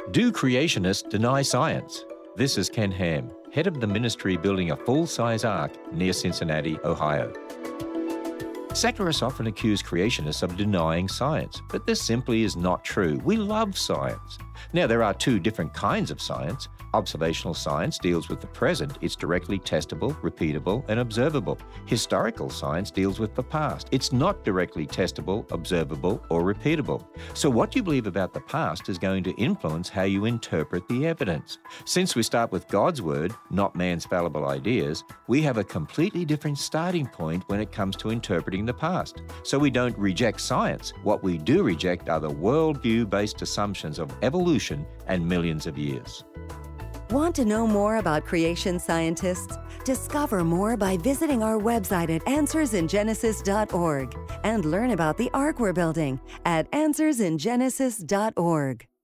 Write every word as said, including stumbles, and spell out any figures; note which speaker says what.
Speaker 1: Do creationists deny science? This is Ken Ham, head of the ministry building a full-size ark near Cincinnati, Ohio. Secularists often accuse creationists of denying science, but this simply is not true. We love science. Now, there are two different kinds of science. Observational science deals with the present. It's directly testable, repeatable, and observable. Historical science deals with the past. It's not directly testable, observable, or repeatable. So what you believe about the past is going to influence how you interpret the evidence. Since we start with God's word, not man's fallible ideas, we have a completely different starting point when it comes to interpreting the past. So we don't reject science. What we do reject are the worldview-based assumptions of evolution and millions of years.
Speaker 2: Want to know more about creation scientists? Discover more by visiting our website at answers in genesis dot org and learn about the ark we're building at answers in genesis dot org.